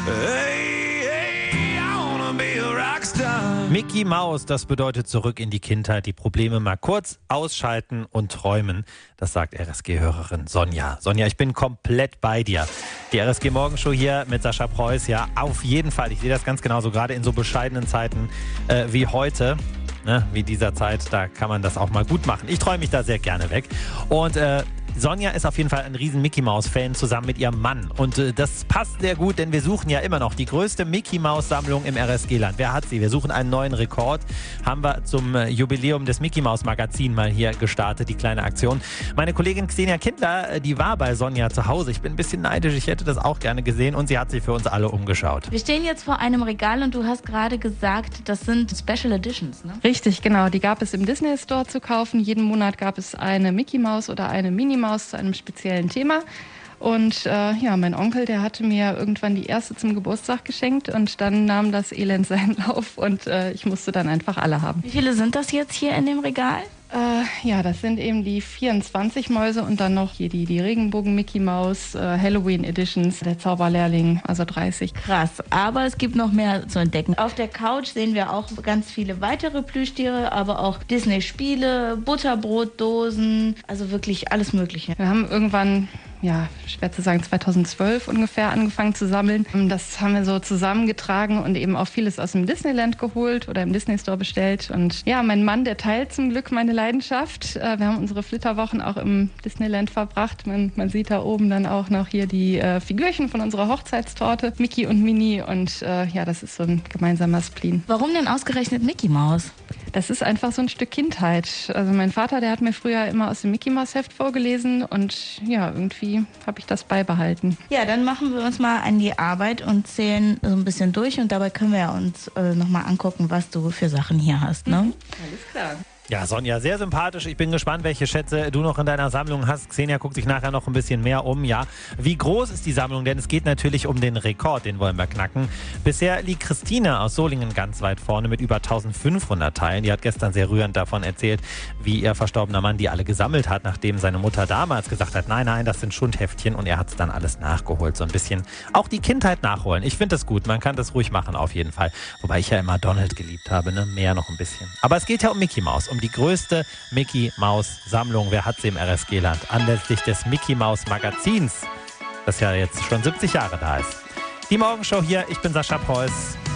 Hey, hey, I wanna be a rockstar. Mickey Maus, das bedeutet zurück in die Kindheit, die Probleme mal kurz ausschalten und träumen. Das sagt RSG-Hörerin Sonja. Sonja, ich bin komplett bei dir. Die RSG-Morgenshow hier mit Sascha Preuß, ja, auf jeden Fall. Ich sehe das ganz genauso, gerade in so bescheidenen Zeiten wie heute. Ne, wie dieser Zeit, da kann man das auch mal gut machen. Ich träume mich da sehr gerne weg. Und Sonja ist auf jeden Fall ein riesen Mickey-Maus-Fan zusammen mit ihrem Mann. Und das passt sehr gut, denn wir suchen ja immer noch die größte Mickey-Maus-Sammlung im RSG-Land. Wer hat sie? Wir suchen einen neuen Rekord. Haben wir zum Jubiläum des Mickey-Maus-Magazin mal hier gestartet, die kleine Aktion. Meine Kollegin Xenia Kindler, die war bei Sonja zu Hause. Ich bin ein bisschen neidisch, ich hätte das auch gerne gesehen. Und sie hat sich für uns alle umgeschaut. Wir stehen jetzt vor einem Regal und du hast gerade gesagt, das sind Special Editions, ne? Richtig, genau. Die gab es im Disney Store zu kaufen. Jeden Monat gab es eine Mickey Maus oder eine Minnie Maus zu einem speziellen Thema. Und mein Onkel, der hatte mir irgendwann die erste zum Geburtstag geschenkt und dann nahm das Elend seinen Lauf und ich musste dann einfach alle haben. Wie viele sind das jetzt hier in dem Regal? Das sind eben die 24 Mäuse und dann noch hier die Regenbogen-Mickey-Maus, Halloween Editions, der Zauberlehrling, also 30. Krass, aber es gibt noch mehr zu entdecken. Auf der Couch sehen wir auch ganz viele weitere Plüschtiere, aber auch Disney-Spiele, Butterbrotdosen, also wirklich alles Mögliche. Wir haben irgendwann, schwer zu sagen, 2012 ungefähr angefangen zu sammeln. Das haben wir so zusammengetragen und eben auch vieles aus dem Disneyland geholt oder im Disney Store bestellt. Und ja, mein Mann, der teilt zum Glück meine Leidenschaft. Wir haben unsere Flitterwochen auch im Disneyland verbracht. Man sieht da oben dann auch noch hier die Figürchen von unserer Hochzeitstorte, Mickey und Minnie. Und das ist so ein gemeinsamer Spleen. Warum denn ausgerechnet Mickey Maus? Das ist einfach so ein Stück Kindheit. Also mein Vater, der hat mir früher immer aus dem Mickey Maus Heft vorgelesen und irgendwie habe ich das beibehalten. Ja, dann machen wir uns mal an die Arbeit und zählen so ein bisschen durch und dabei können wir uns nochmal angucken, was du für Sachen hier hast, ne? Alles klar. Ja, Sonja, sehr sympathisch. Ich bin gespannt, welche Schätze du noch in deiner Sammlung hast. Xenia guckt sich nachher noch ein bisschen mehr um. Ja, wie groß ist die Sammlung? Denn es geht natürlich um den Rekord, den wollen wir knacken. Bisher liegt Christine aus Solingen ganz weit vorne mit über 1500 Teilen. Die hat gestern sehr rührend davon erzählt, wie ihr verstorbener Mann die alle gesammelt hat, nachdem seine Mutter damals gesagt hat, nein, das sind Schundheftchen, und er hat es dann alles nachgeholt. So ein bisschen auch die Kindheit nachholen. Ich finde das gut, man kann das ruhig machen auf jeden Fall. Wobei ich ja immer Donald geliebt habe, ne? Mehr noch ein bisschen. Aber es geht ja um Mickey Maus, um die größte Mickey-Maus-Sammlung. Wer hat sie im RSG-Land? Anlässlich des Mickey-Maus-Magazins, das ja jetzt schon 70 Jahre da ist. Die Morgenshow hier, ich bin Sascha Preuß.